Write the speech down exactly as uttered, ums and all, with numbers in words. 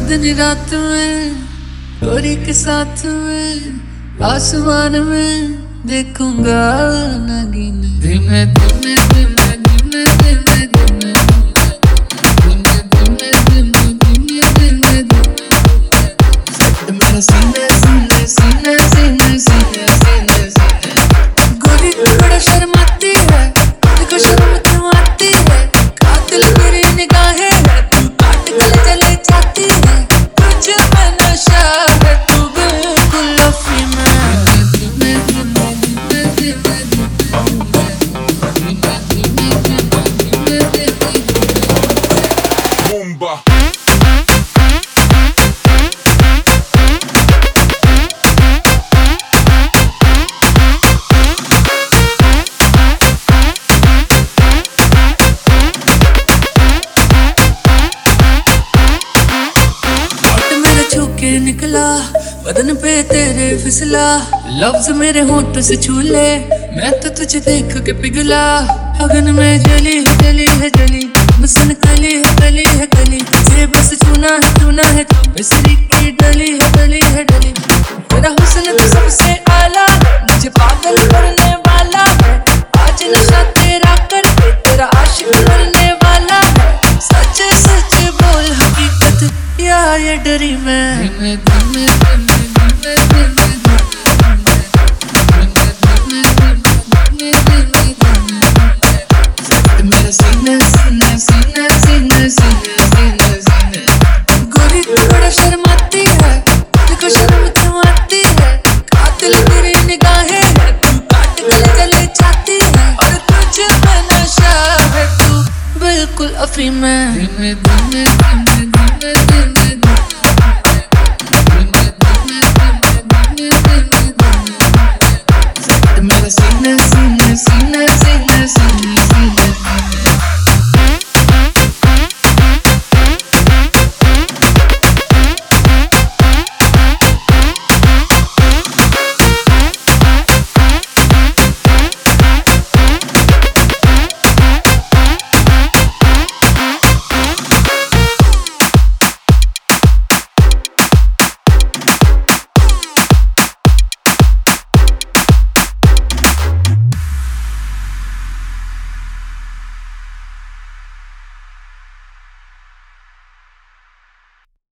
दिन रात में गोरी के साथ में आसमान में देखूंगा नागिन। धीमे धीमे धीमे धीमे धीमे धीमे धीमे धीमे धीमे धीमे धीमे सट मेरे सीने सीने सीने सीने सीने सीने सीने। गोरी थोड़ा शर्माती है, देखो शर्म क्यों आती है, कातिल मेरी निगाहें है, तू काट गले चले जाती है, तुझ में नशा है, तू बिल्कुल अफीम है। निकला बदन पे तेरे फिसला, लफ्ज मेरे होंठ से छूले, मैं तो तुझे देख के पिघला। अगन में जली है जली है जली, बसन कली है कली है कली, से बस चूना है चूना है तू, मिसरी की डली है डली है डली। तेरा हुस्न तो सबसे आला, मुझे पागल करने वाला है, आज नशा तेरा करके तेरा आशिक करने वाला है। सच सच बोल हकीकत या ये डरी मैं। धीमे धीमे धीमे धीमे धीमे मेरे सीने सीने सीने सीने सीने सीने सीने। गोरी थोड़ा शर्माती है, देखो शर्म क्यों आती है, कातिल तेरी निगाहें है, तू काट गले चले जाती है, और तुझ में नशा है, तू बिल्कुल अफीम है। धीमे धीमे धीमे धीमे धीमे